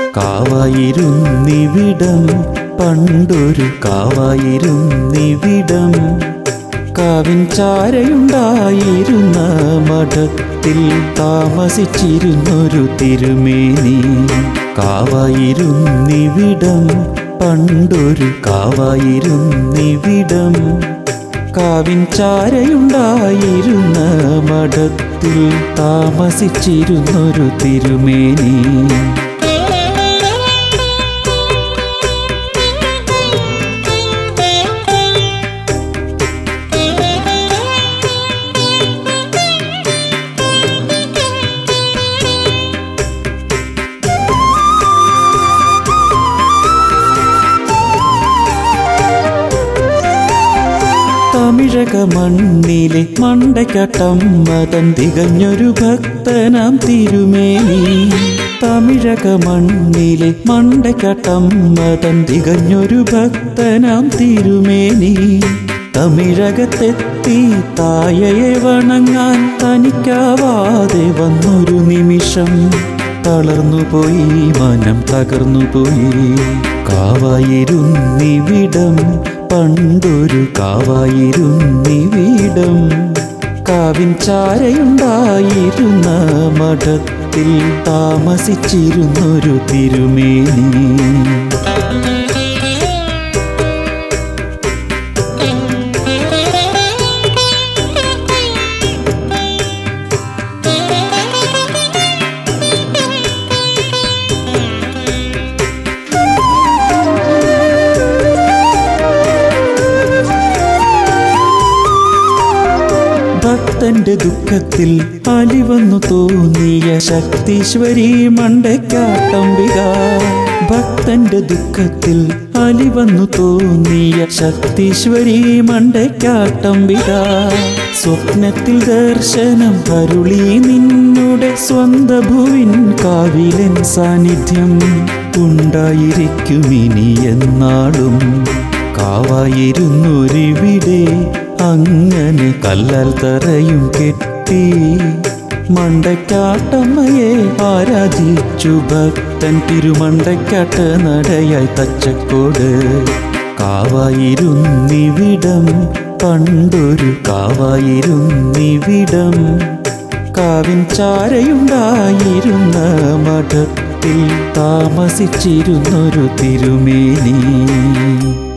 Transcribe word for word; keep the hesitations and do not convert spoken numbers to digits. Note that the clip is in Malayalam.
കാവായിരുന്നിവിടം പണ്ടൊരു കാവായിരുന്നിവിടം കാവിൻ ചാരയുണ്ടായിരുന്ന മഠത്തിൽ താമസിച്ചിരുന്നൊരു തിരുമേനി. കാവായിരുന്നിവിടം പണ്ടൊരു കാവായിരുന്നിവിടം കാവിൻ ചാരയുണ്ടായിരുന്ന മഠത്തിൽ താമസിച്ചിരുന്നൊരു തിരുമേനി. തമിഴക മണ്ണിലെ മണ്ടയ്ക്കട്ടമ്മതൻ തികഞ്ഞൊരു ഭക്തനാം തിരുമേനി. തമിഴക മണ്ണിലെ മണ്ടയ്ക്കട്ടമ്മതൻ തികഞ്ഞൊരു ഭക്തനാം തിരുമേനി. തമിഴകത്തെത്തി തായയെ വണങ്ങാൻ തനിക്കാവാതെ വന്നൊരു നിമിഷം തളർന്നുപോയി, മനം തകർന്നുപോയി. കാവായിരുന്നിവിടം പണ്ടൊരു കാവായിരുന്നിവിടം കാവിൻ ചാരയുണ്ടായിരുന്ന മഠത്തിൽ താമസിച്ചിരുന്നൊരു തിരുമേനി. ഭക്തന്റെ ദുഃഖത്തിൽ അലിവന്നു തോന്നിയ ശക്തീശ്വരി മണ്ടയ്ക്കാട്ടംബിക. ഭക്തന്റെ ദുഃഖത്തിൽ അലിവന്നു തോന്നിയ ശക്തീശ്വരി മണ്ടയ്ക്കാട്ടംബിക. സ്വപ്നത്തിൽ ദർശനം അരുളി നിന്നുടെ സ്വന്ത ഭുവിൻ കാവിലൻ സാന്നിധ്യം ഉണ്ടായിരിക്കുമിനി എന്നാളും. കാവായിരുന്നൊരിവിടെ അങ്ങനെ കല്ലാൽ തറയും കെട്ടി മണ്ടയ്ക്കാട്ടമ്മയെ ആരാധിച്ചു ഭക്തൻ തിരുമണ്ടയ്ക്കാട്ട നടയായി തച്ചക്കോട്. കാവായിരുന്നിവിടം പണ്ടൊരു കാവായിരുന്നിവിടം കാവിൻ ചാരയുണ്ടായിരുന്ന മഠത്തിൽ താമസിച്ചിരുന്നൊരു തിരുമേനി.